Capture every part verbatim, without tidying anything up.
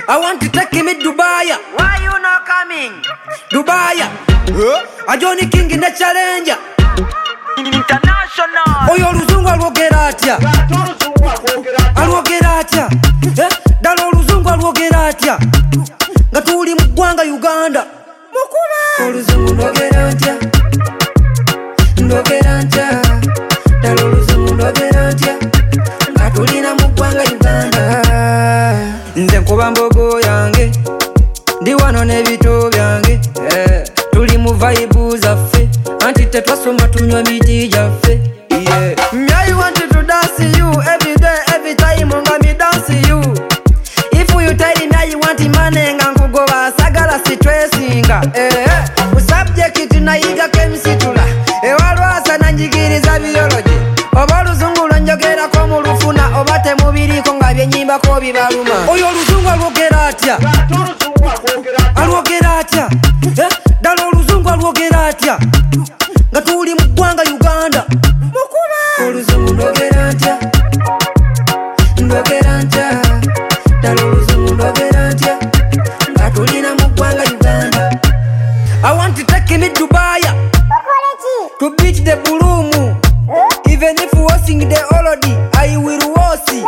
I want to take him in Dubai. Why you not coming? Dubai. Huh? A Johnny King in the challenger. International. Oyo luzungu alwogera atya? Alwogera atya? Eh? Dalo oluzungu alwogera atya? Nga tuli mu ggwanga Uganda. Mukula. Oluzungu lwogera atya? Lwogera atya? Dalo oluzungu lwogera atya? Nga tulina mu ggwanga Uganda. Nze nkuba mbogo yange, ndi wano n'ebito byange. Eh, tuli mu vibe zaffe, anti tetwasoma tunywa miti gyaffe. Yeah. Me I want to dance you every day, every time nga me dance you. If you tell me you want money nga nkugoba sagala sitwesinga. Eh, ku subject tunayiga kemisitula, ewalwasa nanjigiriza biology. Oba oluzungu lwenjogerako mu lufuna, oba temubiriko nga byenyimbako bibaluma. Oyo oluzungu alwogera atya? Alwogera atya? Eh? Dalo oluzungu alwogera atya? Nga tuli mu ggwanga Uganda. Mukula. Oluzungu lwogera atya? Lwogera atya? Dalo oluzungu lwogera atya? Nga tulina mu ggwanga Uganda. I want to take him in Dubai to beat the bloom. Even if we sing the holiday, I will wasi.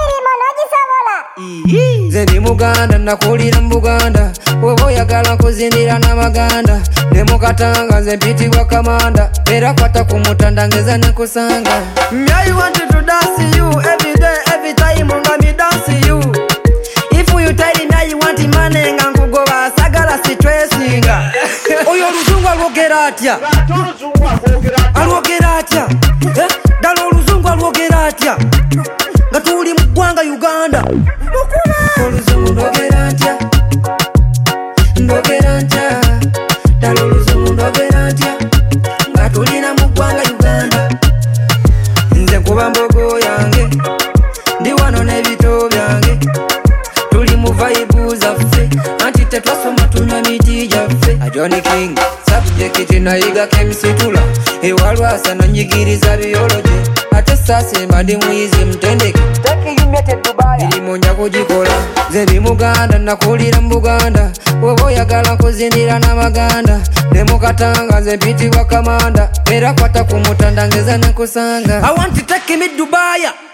Nze ndi Muganda nakulira mu Buganda, oba oyagala kuzinira n'Abaganda. Ne mukatanga nze mpitibwa kamanda, era kwata ku mutanda ngeza ne kusanga. Me I want to dance you every day, every time nga me dance you. If you tell me you want money nga nkugoba sagala sitwesinga. Oyo oluzungu alwogera atya? Alwogera atya? Eh? Dalo oluzungu alwogera atya? Nga tuli mu ggwanga Uganda. Mukula. Oluzungu lwogera atya? Lwogera atya? Dalo oluzungu lwogera atya? Nga tulina mu ggwanga Uganda. Nze nkuba mbogo yange, ndi wano n'ebito byange. Tuli mu vibe zaffe, anti tetwasoma tunywa miti gyaffe. A Johnny King, subject nayiga kemisitula, ewalwasa nanjigiriza biology. Ate sasimba ndi muyizi mtendeke, irimu nja kugikola. Nze ndi Muganda nakulira mu Buganda, oba oyagala kuzinira n'Abaganda. Ne mukatanga nze mpitibwa kamanda, era kwata ku mutanda ngeza ne kusanga. I want to take him in Dubai.